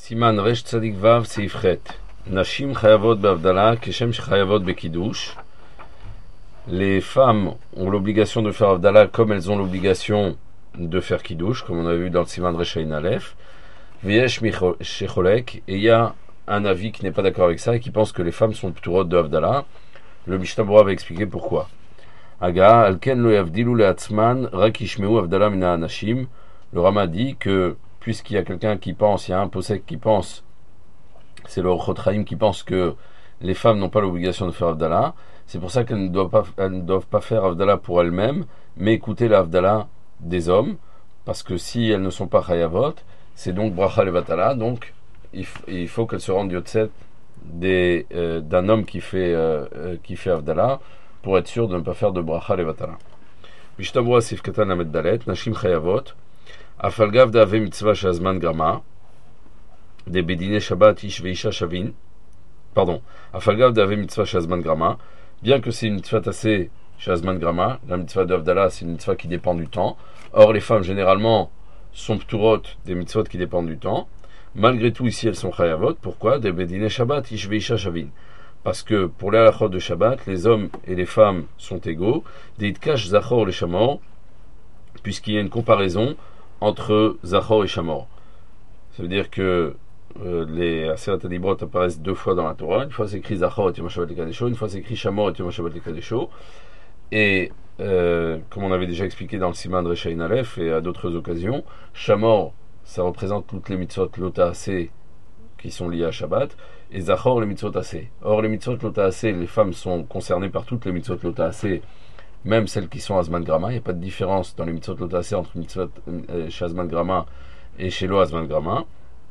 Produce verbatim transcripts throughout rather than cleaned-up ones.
Siman Resh Tzadik Vav Seifret. Nashim Chayavot Bavdala, Keshem Chayavot Bekidush. Les femmes ont l'obligation de faire Avdala comme elles ont l'obligation de faire Kiddush, comme on a vu dans le Siman Resh Ayin Aleph. Vyesh Shecholek, et il y a un avis qui n'est pas d'accord avec ça et qui pense que les femmes sont pturot de Avdala. Le Mishnah Berurah va expliquer pourquoi. Aga, Alken lo yavdilu le'atzman, rak yishmeu Avdala mina anashim. Le Rama dit que puisqu'il y a quelqu'un qui pense, il y a un posek qui pense, c'est le Chotraim qui pense que les femmes n'ont pas l'obligation de faire Avdala, c'est pour ça qu'elles ne doivent pas, elles ne doivent pas faire Avdala pour elles-mêmes, mais écouter la Avdala des hommes, parce que si elles ne sont pas Chayavot, c'est donc Bracha Levatala, donc il, f- il faut qu'elles se rendent Yotzet des, euh, d'un homme qui fait, euh, euh, qui fait Avdala, pour être sûr de ne pas faire de Bracha Levatala. Mishnah Berurah Sif Katan Lamed Dalet, Nashim Chayavot, Afalgav d'Ave Mitzvah Shazman Grama, des Bedine Shabbat Ish Veisha Shavin, pardon, Afalgav d'Ave Mitzvah Shazman Grama, bien que c'est une mitzvah tassée Shazman Grama, la mitzvah d'Avdala c'est une mitzvah qui dépend du temps, or les femmes généralement sont pturot des mitzvot qui dépendent du temps, malgré tout ici elles sont chayavot, pourquoi? Des Bedine Shabbat Ish Veisha Shavin, parce que pour les halachot de Shabbat, les hommes et les femmes sont égaux, des Itkash Zachor les Shamor, puisqu'il y a une comparaison entre Zachor et Shamor. Ça veut dire que euh, les Aseret HaDibrot apparaissent deux fois dans la Torah. Une fois c'est écrit Zachor et Yom HaShabbat Lekadesho, une fois c'est écrit Shamor et Yom HaShabbat Lekadesho. Et euh, comme on avait déjà expliqué dans le Siman Resh Ayin Aleph et à d'autres occasions, Shamor, ça représente toutes les mitzvot Lota Aseh qui sont liées à Shabbat, et Zachor les mitzvot Aseh. Or les mitzvot Lota Aseh, les femmes sont concernées par toutes les mitzvot Lota Aseh, même celles qui sont Azman Grama. Il n'y a pas de différence dans les mitzvot Lota Aseh entre mitzvot euh, chez Azman Grama et chez Lo Azman Grama.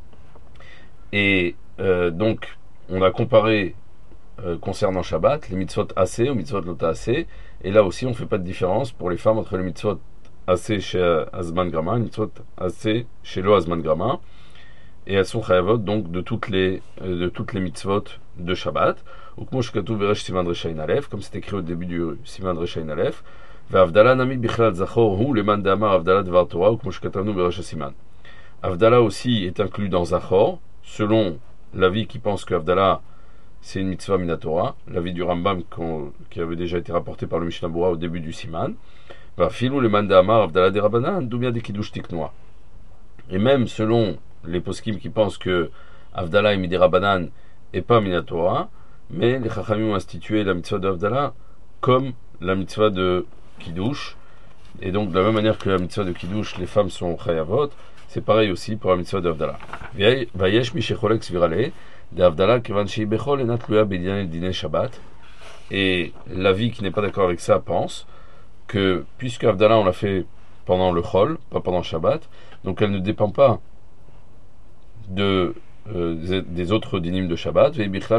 Et euh, donc, on a comparé euh, concernant Shabbat les mitzvot Aseh aux mitzvot Lota Aseh, et là aussi on ne fait pas de différence pour les femmes entre les mitzvot Aseh chez Azman Grama et les mitzvot Aseh chez Lo Azman Grama, et elles sont chayavot donc de toutes les euh, de toutes les mitzvot de Shabbat. Ou comme c'est écrit au début du Siman Resh Ayin Aleph, Avdala nami bichlal zachor hu leman damar Avdala devar Torah ou comme shkatavnu berash Siman. Avdala aussi est inclus dans Zachor, selon l'avis qui pense que Avdala c'est une mitzvah minatora, l'avis du Rambam qui avait déjà été rapporté par le Mishnah Berurah au début du Siman. Va filou leman damar Avdala de Rabbanan doubien de kiddush tiknoa. Et même selon les poskim qui pensent que Avdala est midé Rabbanan et pas minatora, mais les Chachamim ont institué la mitzvah de Avdala comme la mitzvah de Kiddush, et donc de la même manière que la mitzvah de Kiddush, les femmes sont chayavot, c'est pareil aussi pour la mitzvah de Avdala. Vayesh mi shecholek svirale de Avdala kevan shei bechol enat luya bediane dine Shabbat, et l'avis qui n'est pas d'accord avec ça pense que puisque Avdala on l'a fait pendant le chol, pas pendant Shabbat, donc elle ne dépend pas de Euh, des autres dinim de Shabbat,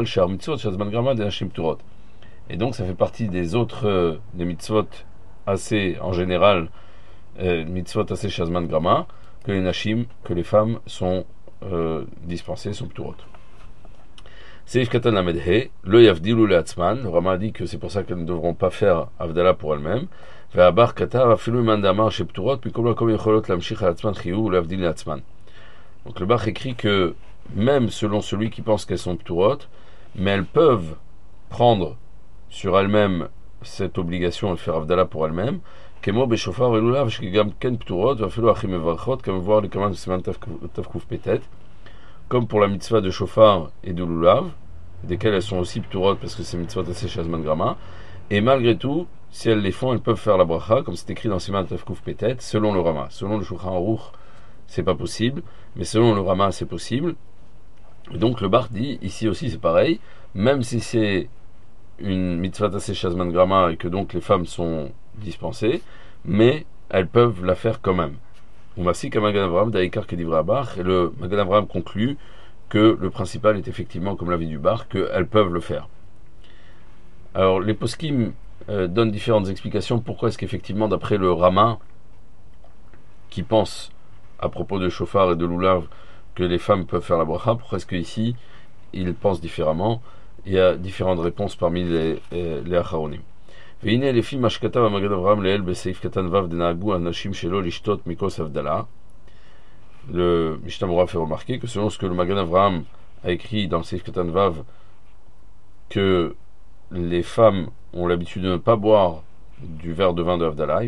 et donc ça fait partie des autres euh, des mitzvot assez en général, euh, mitzvot assez shazman grama, que les nashim, que les femmes sont euh, dispensées, sont pturot. Seif katan lamedhe, le yavdilu leatzman, le Rama dit que c'est pour ça qu'elles ne devront pas faire avdala pour elles-mêmes. Ve'abar kata afilu mandamar chez pturot, puis comme comme yecholot lamshich alatzman chiyu ou lavdil leatzman. Donc le Bach écrit que même selon celui qui pense qu'elles sont pturot, mais elles peuvent prendre sur elles-mêmes cette obligation de faire avdala pour elles-mêmes, kemo beshofar et lulav shkigam ken pturot vafilo achim evarchot, comme voir les commandes de Siman Tavkuf Petet, comme pour la mitzvah de shofar et de lulav, desquelles elles sont aussi pturot parce que c'est mitzvah tassé shazman grama, et malgré tout, si elles les font, elles peuvent faire la bracha, comme c'est écrit dans Siman Tavkuf Petet, selon le Rama. Selon le Shulchan Aruch, c'est pas possible, mais selon le Rama, c'est possible. Et donc le Bach dit, ici aussi c'est pareil, même si c'est une mitzvah tassé shazman grama et que donc les femmes sont dispensées, mais elles peuvent la faire quand même. Ou Masik Magan Avraham d'Aïkar Kedivra Bach, et le Magan Avraham conclut que le principal est effectivement, comme l'avis du Bach, qu'elles peuvent le faire. Alors les poskim euh, donnent différentes explications pourquoi est-ce qu'effectivement d'après le Rama, qui pense à propos de shofar et de lulav que les femmes peuvent faire la bracha, pourquoi est-ce qu'ici ils pensent différemment? Il y a différentes réponses parmi les, les, les acharonim. והנה לפי מה שכתב המגן אברהם לאל בסעיף קטן ו' דנהגו הנשים שלו לשתות מכוס הבדלה, le Mishnah Berurah fait remarquer que selon ce que le Magen Avraham a écrit dans le Seif Katan Vav, que les femmes ont l'habitude de ne pas boire du verre de vin de Havdalah,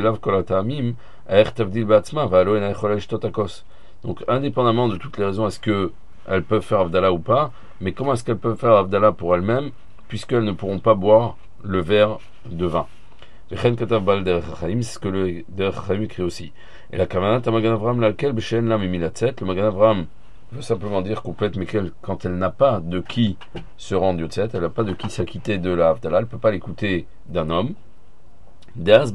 donc indépendamment de toutes les raisons, est-ce qu'elles peuvent faire Havdalah ou pas, mais comment est-ce qu'elles peuvent faire Havdalah pour elles-mêmes, puisqu'elles ne pourront pas boire le verre de vin. C'est ce que le Derech Chaim écrit aussi. Et la Kavanat Magen Avraham laquelle B'Shen Lam Milatzet, le Magen Avraham veut simplement dire complète, mais quand elle n'a pas de qui se rendre Yotzet, elle n'a pas de qui s'acquitter de la Havdalah, elle ne peut pas l'écouter d'un homme. À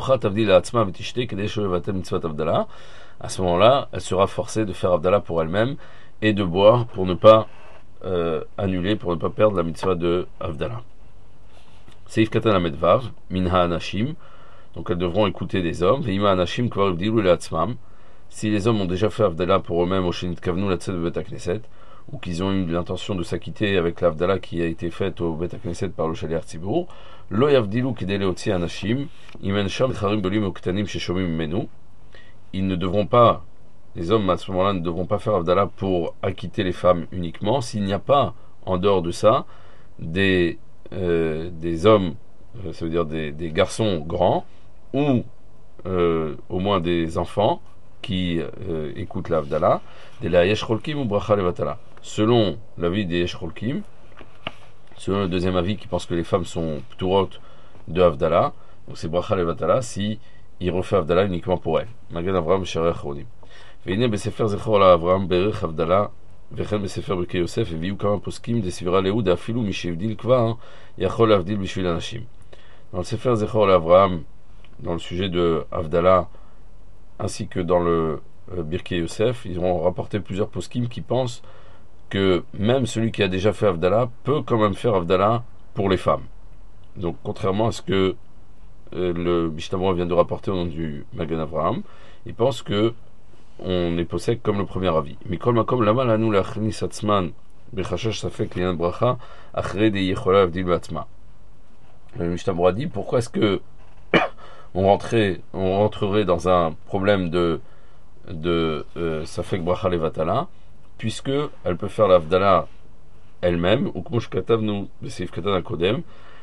ce moment-là, elle sera forcée de faire Havdalah pour elle-même et de boire pour ne pas euh, annuler, pour ne pas perdre la mitzvah de Havdalah. Seif Katan Lamed Vav, Minha Anashim, donc elles devront écouter des hommes. Veima Anashim Kvar Ivdilu Leatzmam, si les hommes ont déjà fait Havdalah pour eux-mêmes au Shenit Kavnu Latzet Bet HaKnesset, ou qu'ils ont eu l'intention de s'acquitter avec la Havdalah qui a été faite au Bet HaKnesset par le Shaliach Tzibur, Lo Yavdilu Kidei Leotzi Anashim, Imen Sham Charim Golim Uktanim Sheshomim Menu, ils ne devront pas, les hommes à ce moment-là ne devront pas faire Havdalah pour acquitter les femmes uniquement, s'il n'y a pas, en dehors de ça, des, euh, des hommes, euh, ça veut dire des, des garçons grands, ou euh, au moins des enfants qui euh, écoutent la Havdalah, des la Yesh Cholkim ou Bracha Levatala. Selon l'avis des Yesh Cholkim, selon le deuxième avis qui pense que les femmes sont pturot de Havdalah, donc c'est Bracha Levatala si il refait Havdalah uniquement pour elle. Magen Avraham Sherech Rodim. Veine Besefer Zechor la Avraham Berech Havdalah, Vechen Besefer Birkei Yosef, et viu Kama Poskim, Desivra Leud, Afilu Mishevdil Kvar, Yachol Avdil Bishvil Anashim. Dans le Sefer Zechor la Avraham, dans le sujet de Havdalah, ainsi que dans le euh, Birkei Yosef, ils ont rapporté plusieurs poskim qui pensent que même celui qui a déjà fait Havdalah peut quand même faire Havdalah pour les femmes. Donc contrairement à ce que euh, le Mishnah Berurah vient de rapporter au nom du Magen Avraham, ils pensent que on est possède comme le premier avis. Mikol makom lama lanu lachnis atzman bechashash safek liyan bracha achre de yechola avdil batzma. Le Mishnah Berurah dit pourquoi est-ce que on rentrait, on rentrerait dans un problème de de euh, Safek Bracha Levatala, puisque elle peut faire l'Havdalah elle-même, ou comme Katavnu Seif Katan Akodem,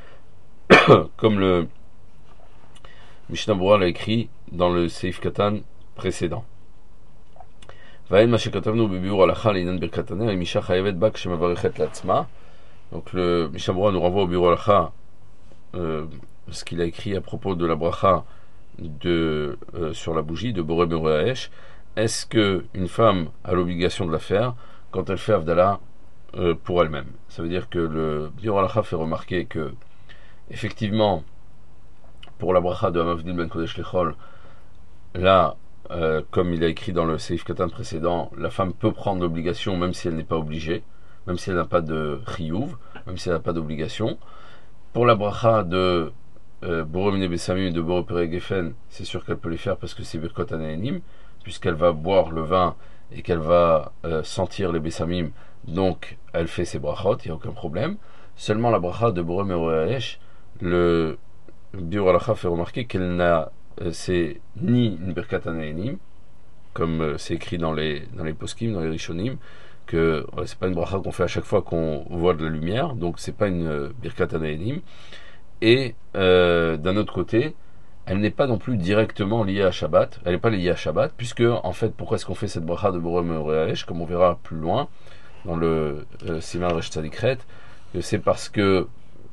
comme le Mishnah Berurah l'a écrit dans le Seif Katan précédent. Vaen Mashekatavnu Bibiur Alacha Linan Birkataner et Misha Chayevet Bak Shemavarechet Latzma. Donc le Mishnah Berurah nous renvoie au Biur Alacha euh, ce qu'il a écrit à propos de la bracha de, euh, sur la bougie de Boré Meroaesh. Est-ce qu'une femme a l'obligation de la faire quand elle fait Havdalah euh, pour elle-même? Ça veut dire que le Biur Halacha fait remarquer que, effectivement, pour la bracha de Hamavdil Ben Kodesh Lechol, là, euh, comme il a écrit dans le Seif Katan précédent, la femme peut prendre l'obligation même si elle n'est pas obligée, même si elle n'a pas de chiyuv, même si elle n'a pas d'obligation. Pour la bracha de Boré Mine Bessamim et de Boré Perek Geffen, c'est sûr qu'elle peut les faire parce que c'est Birkot Anayanim, puisqu'elle va boire le vin et qu'elle va euh, sentir les Bessamim, donc elle fait ses brachot, il n'y a aucun problème. Seulement la bracha de Boré Meroaesh, le Biur Halacha fait remarquer qu'elle n'a, euh, c'est ni une Birkat Anayanim, comme euh, c'est écrit dans les, dans les poskim, dans les rishonim, que ouais, c'est pas une bracha qu'on fait à chaque fois qu'on voit de la lumière, donc c'est pas une euh, Birkat Anayanim. Et euh, d'un autre côté, elle n'est pas non plus directement liée à Shabbat, elle n'est pas liée à Shabbat, puisque en fait, pourquoi est-ce qu'on fait cette bracha de Boré Meroaesh, comme on verra plus loin dans le euh, Siman Resh Tzadikret, que c'est parce que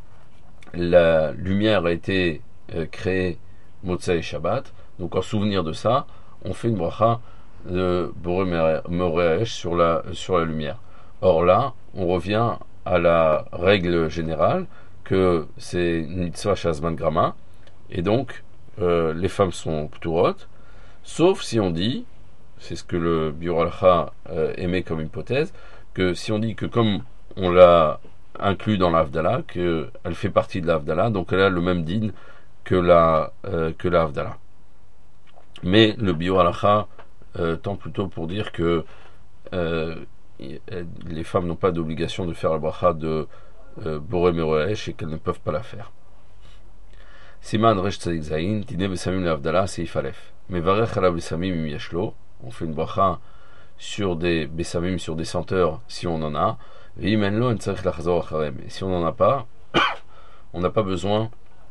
la lumière a été euh, créée Motzei Shabbat, donc en souvenir de ça, on fait une bracha de Boré Meroaesh sur la, sur la lumière. Or là, on revient à la règle générale, que c'est une mitzvah shazman grama, et donc euh, les femmes sont pturot, sauf si on dit, c'est ce que le Biur Halacha euh, émet comme hypothèse, que si on dit que comme on l'a inclus dans la Havdalah, qu'elle fait partie de la Havdalah, donc elle a le même din que la, euh, que la Havdalah. Mais le Biur Halacha euh, tend plutôt pour dire que euh, les femmes n'ont pas d'obligation de faire la bracha de Boré Meroaesh et qu'elles ne peuvent pas la faire. Siman Resh Tzadik Zayin, Tine Besamim la Havdalah, Seif Aleph. Mevarech ala Besamim im Yashlo, on fait une bracha sur des bessamim, sur des senteurs, si on en a. Et si on n'en a pas, on n'a pas besoin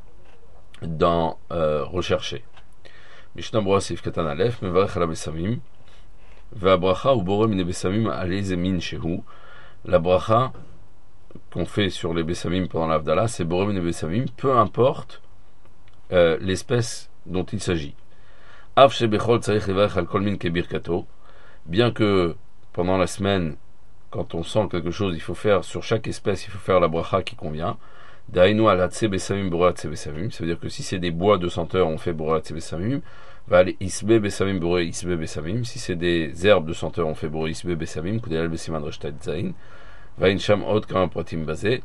d'en euh, rechercher. Mishnah Brura Seif Katan Aleph, Mevarech ala besamim, Ve'abracha ou borem mine besamim aleze min shehu. La bracha qu'on fait sur les bessamim pendant l'Avdallah, c'est borem mine besamim, peu importe euh, l'espèce dont il s'agit. Av shebechol tzarich levarech al kol min kebirkato. Bien que pendant la semaine, quand on sent quelque chose, il faut faire sur chaque espèce, il faut faire la bracha qui convient. Dainu al hatse besamim boreh hatse besamim. Ça veut dire que si c'est des bois de senteur, on fait boreh hatse besamim. Va aller isbe besamim boreh isbe besamim. Si c'est des herbes de senteur, on fait boreh isbe besamim. Kudel besiman reshtat zain. Va insham od kam pratim basé.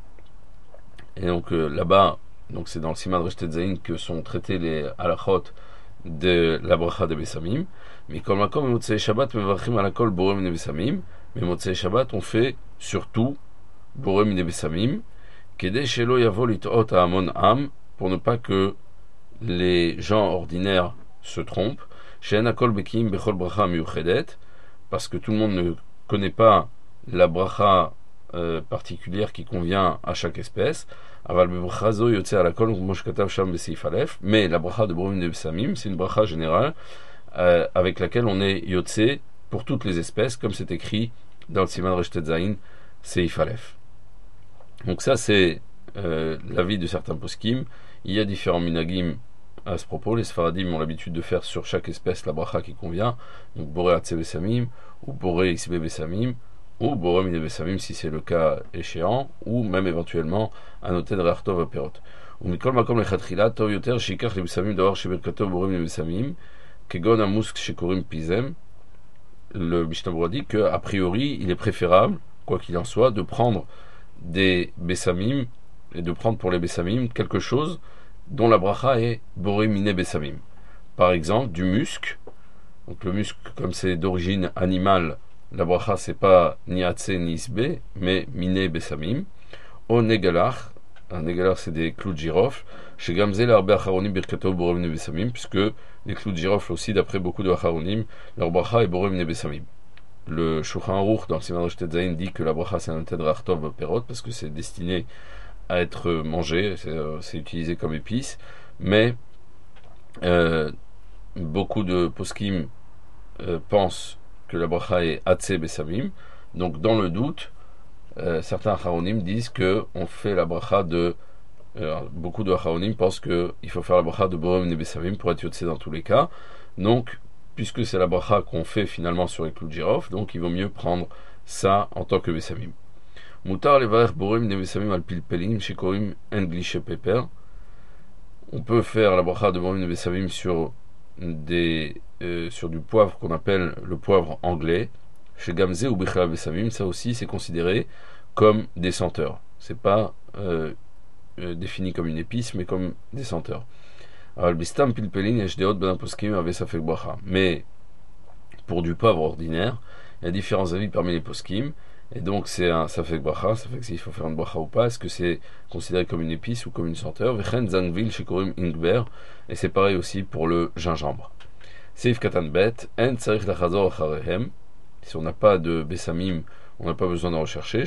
Et donc euh, là-bas, donc c'est dans le siman reshtat zain que sont traités les halachot de la bracha de besamim. Mais comme makom motzei Shabbat mevarchim ala kol boreh mine besamim. Mais motzei Shabbat, on fait surtout boreh mine besamim. Kedei shelo yavo lit'ot ha'amon am, pour ne pas que les gens ordinaires se trompent. She'en hakol bekiim bechol bracha miuchedet, parce que tout le monde ne connaît pas la bracha euh, particulière qui convient à chaque espèce. Aval bebracha zo yotze ala kol mosh katav sham beseif alef. Mais la bracha de boreh mine besamim, c'est une bracha générale euh, avec laquelle on est yotze pour toutes les espèces, comme c'est écrit dans le siman reshtet zain seif alef. Donc ça c'est euh, l'avis de certains poskim. Il y a différents minagim à ce propos. Les Sfaradim ont l'habitude de faire sur chaque espèce la bracha qui convient. Donc boreh hatse besamim, ou boreh isbe besamim, ou boreh mine besamim si c'est le cas échéant, ou même éventuellement un noté de re'artov aperot. Ou mikol makom lechatchila tov yoter shikach le besamim davar sheberkato boreh mine besamim kegon amusk shekorim pizem. Le Mishnah Brura dit que a priori il est préférable, quoi qu'il en soit, de prendre des bessamim et de prendre pour les bessamim quelque chose dont la bracha est boreh mine bessamim. Par exemple, du musc. Donc le musc, comme c'est d'origine animale, la bracha c'est pas ni hatse ni isbe, mais mine bessamim. O negalach, un negalach c'est des clous de girofle. Chez Gamze l'arbe acharonim birkato boreh mine bessamim, puisque les clous de girofle aussi, d'après beaucoup de acharonim, leur bracha est boreh mine bessamim. Le Shulchan Aruch dans le siman reshtet zain dit que la bracha c'est un noté de re'artov perot parce que c'est destiné à être mangé, c'est, euh, c'est utilisé comme épice, mais euh, beaucoup de poskim euh, pensent que la bracha est hatse besamim. Donc dans le doute, euh, certains acharonim disent que on fait la bracha de euh, beaucoup de acharonim pensent que il faut faire la bracha de boreh mine besamim pour être yotse dans tous les cas. Donc puisque c'est la bracha qu'on fait finalement sur les clous de girofle, donc il vaut mieux prendre ça en tant que besamim. Mutar levarech boreh mine besamim al pilpelim shekorim en glishe peper. On peut faire la bracha de boreh mine besamim sur des euh, sur du poivre qu'on appelle le poivre anglais. Chez Gamze ou bichla besamim, ça aussi c'est considéré comme des senteurs. C'est pas euh, euh, défini comme une épice, mais comme des senteurs. Mais pour du poivre ordinaire, il y a différents avis parmi les poskim, et donc c'est un safek bracha, ça fait que s'il faut faire une bracha ou pas, est-ce que c'est considéré comme une épice ou comme une senteur. Et c'est pareil aussi pour le gingembre. Seif katan bet, en tsarich lachazor acharehem. Si on n'a pas de besamim, on n'a pas besoin d'en rechercher.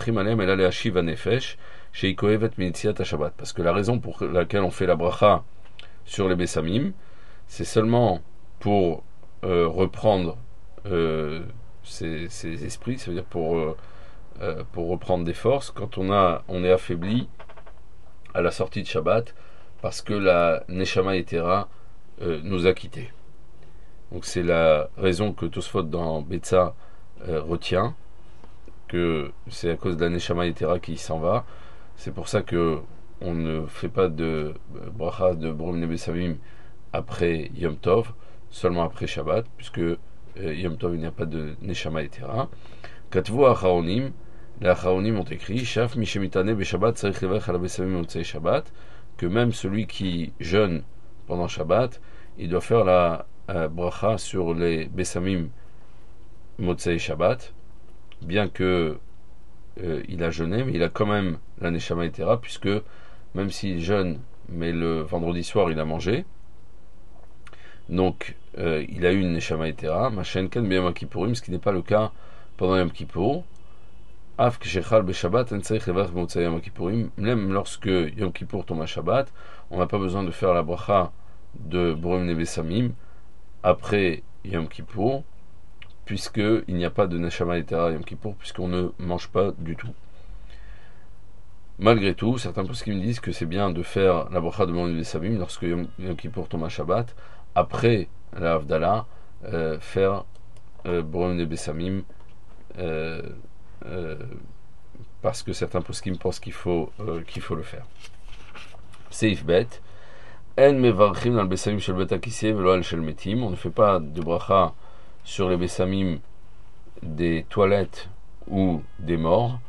Parce que la raison pour laquelle on fait la bracha sur les bessamim, c'est seulement pour euh, reprendre euh, ces, ces esprits, ça veut dire pour, euh, euh, pour reprendre des forces quand on, a, on est affaibli à la sortie de Shabbat, parce que la Neshama Yetera euh, nous a quittés. Donc c'est la raison que Tosfot dans Betsa euh, retient, que c'est à cause de la Neshama Yetera qui s'en va. C'est pour ça que on ne fait pas de bracha de boreh mine besamim après Yom Tov, seulement après Shabbat, puisque euh, Yom Tov il n'y a pas de Neshama Yetera. Katvu acharonim, les acharonim ont écrit Shaf mishemitane beshabbat tzarich levarech ala besamim motzei Shabbat, que même celui qui jeûne pendant Shabbat, il doit faire la euh, bracha sur les besamim motzei Shabbat, bien que euh, il a jeûné, mais il a quand même la Neshama Yetera, puisque même s'il jeûne, mais le vendredi soir il a mangé, donc euh, il a eu une Neshama Etera, Machen Ken B'Yom Kippourim, ce qui n'est pas le cas pendant Yom Kippour. Af Kshechal B'Shabbat, En Tzarich Levarach B'Motzei Yom Kippourim, même lorsque Yom Kippour tombe à Shabbat, on n'a pas besoin de faire la bracha de Borim Nebesamim après Yom Kippour, puisqu'il n'y a pas de Neshama Etera Yom Kippour, puisqu'on ne mange pas du tout. Malgré tout, certains poskim me disent que c'est bien de faire la bracha de Borim Nebesamim lorsque Yom, Yom Kippour tombe à Shabbat, après la Havdalah, euh, faire euh, Borim Nebesamim, euh, euh, parce que certains poskim pensent qu'il faut, euh, qu'il faut le faire. Seif bet. En mevarchim dans le besamim shel bet hakiseh velo al shel metim. On ne fait pas de bracha sur les besamim des toilettes ou des morts,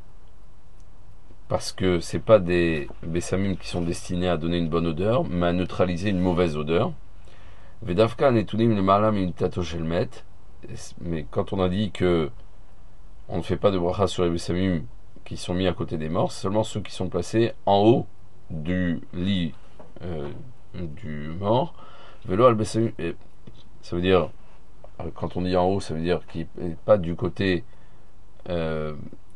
parce que c'est pas des besamim qui sont destinés à donner une bonne odeur, mais à neutraliser une mauvaise odeur. Vedavka netunim le malam imitato shel met. Mais quand on a dit que on ne fait pas de bracha sur les besamim qui sont mis à côté des morts, c'est seulement ceux qui sont placés en haut du lit euh, du mort. Velo al besamim, ça veut dire, quand on dit en haut, ça veut dire qu'il n'est pas du côté euh,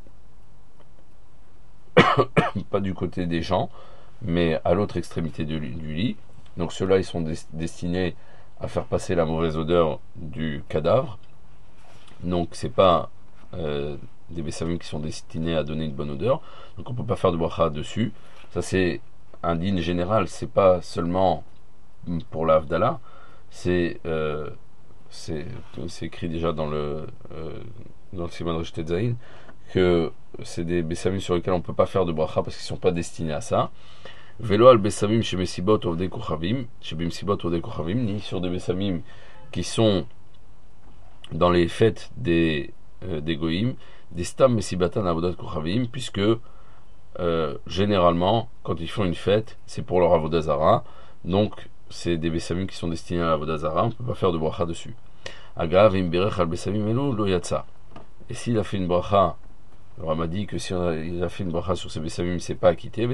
pas du côté des gens, mais à l'autre extrémité du, du lit. Donc ceux-là, ils sont des, destinés à faire passer la mauvaise odeur du cadavre. Donc c'est pas euh, des besamim qui sont destinés à donner une bonne odeur. Donc on peut pas faire de bracha dessus. Ça c'est un din général. C'est pas seulement pour la Havdalah. C'est euh, c'est c'est écrit déjà dans le euh, dans le Siman Resh Tetzain que c'est des besamim sur lesquels on peut pas faire de bracha parce qu'ils sont pas destinés à ça. Velo al besamim chez Mesibot ovdei kochavim, chez Mesibot ovdei kochavim, ni sur des besamim qui sont dans les fêtes des euh, des goïm, des stam mesibatan avodat kochavim, puisque euh, généralement quand ils font une fête, c'est pour leur avodah zara, donc c'est des besamim qui sont destinés à l'avodah zara, on peut pas faire de bracha dessus. Agav im berech al besamim elu lo yatsa. Et s'il a fait une bracha, le Rama dit que si on a, il a fait une bracha sur ses besamim, il ne s'est pas acquitté,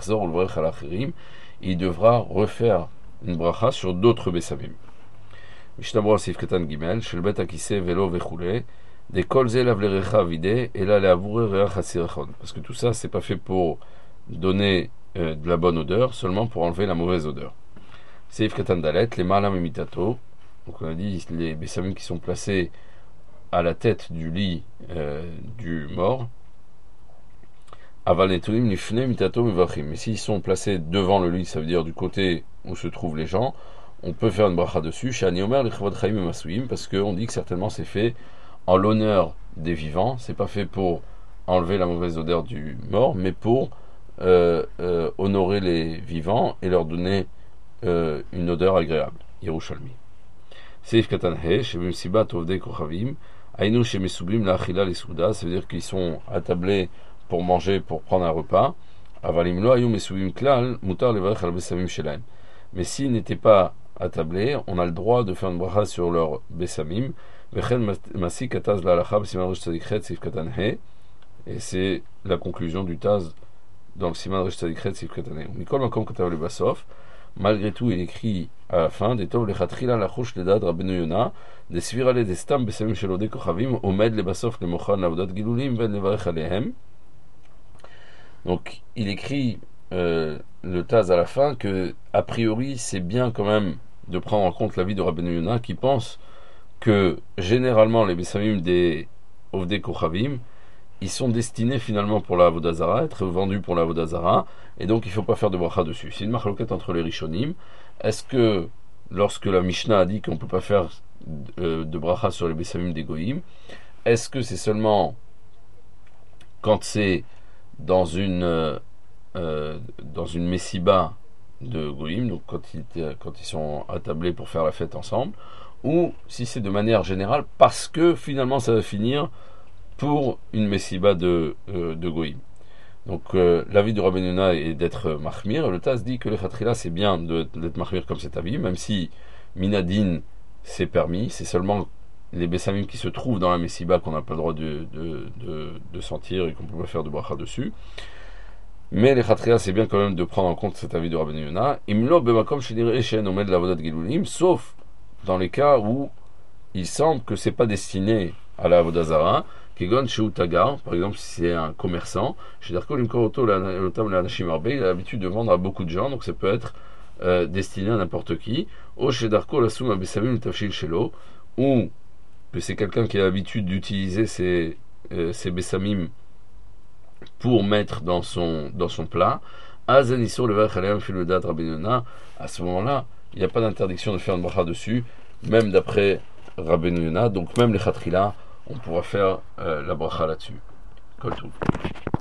il devra refaire une bracha sur d'autres besamim. Mishnah Sif Ketan Gimel, Shel Bet Hakiseh Velo Vechule, des Kol Ze Lav Lerecha Vide, et là les Avoure Reach Hasirachon. Parce que tout ça, c'est pas fait pour donner euh, de la bonne odeur, seulement pour enlever la mauvaise odeur. Sif Ketan Dalet, les Malam Imitato, donc on a dit les besamim qui sont placés à la tête du lit euh, du mort. Aval netunim nifne mitato mivachim. Mais s'ils sont placés devant le lit, ça veut dire du côté où se trouvent les gens, on peut faire une bracha dessus. Shani omer lechavod chaim emasouim, parce qu'on dit que certainement c'est fait en l'honneur des vivants. C'est pas fait pour enlever la mauvaise odeur du mort, mais pour euh, euh, honorer les vivants et leur donner euh, une odeur agréable. Yerushalmi. Seif katan he shebim sibat ovdei kochavim. Aïnou chez Mesublim la achila les souda, ça veut dire qu'ils sont attablés pour manger, pour prendre un repas. Avalimlo ayou Mesublim klal, mutar levarech al besamim shelaim. Mais s'ils n'étaient pas attablés, on a le droit de faire une bracha sur leur besamim. Vechen masi kataz la alacha b'siman resh tzadikhet sif katan he. Et c'est la conclusion du Taz dans le siman resh tzadikhet sif katan he. Mikol makom katav le basof. Malgré tout, il écrit à la fin des tov lechatrila lachush ledad Rabbeinu Yona des svirale des stam besamim shelodei kochavim omed lebasof lemochan lavodat gilulim ven levarech alehem. Donc il écrit euh, le Taz à la fin que a priori c'est bien quand même de prendre en compte l'avis de Rabbeinu Yona qui pense que généralement les besamim des ovdei kochavim ils sont destinés finalement pour la avodah zara, être vendus pour la avodah zara, et donc il ne faut pas faire de bracha dessus. C'est une marloquette entre les rishonim. Est-ce que lorsque la Mishnah a dit qu'on ne peut pas faire de, de bracha sur les besamim des goïm, est-ce que c'est seulement quand c'est dans une euh, dans une messiba de goïm, donc quand ils, quand ils sont attablés pour faire la fête ensemble, ou si c'est de manière générale parce que finalement ça va finir pour une messiba de, euh, de goïm. Donc euh, l'avis de Rabbeinu Yona est d'être mahmir. Le Taz dit que le khatrila c'est bien de, d'être mahmir comme cet avis, même si minadin c'est permis, c'est seulement les besamim qui se trouvent dans la messiba qu'on n'a pas le droit de, de, de, de sentir et qu'on ne peut pas faire de bracha dessus. Mais les khatrila c'est bien quand même de prendre en compte cet avis de Rabbeinu Yona. Imlo bemakom shenireh she'en omed lavodat gilulim, sauf dans les cas où il semble que c'est pas destiné à la Avodah Zara, Kegon Sheu Tagar, par exemple si c'est un commerçant, chez Darko Limkoroto Lotam Lanashim Arbe, il a l'habitude de vendre à beaucoup de gens, donc ça peut être euh, destiné à n'importe qui. Ou chez Darko Lasum Abesamim Tafshil Shelo, ou que c'est quelqu'un qui a l'habitude d'utiliser ses, euh, ses Bessamim pour mettre dans son, dans son plat. À ce moment-là, il n'y a pas d'interdiction de faire une bracha dessus, même d'après Rabbeinu Yona, donc même les Khatrila, on pourra faire euh, la bracha là-dessus. Kol Tov.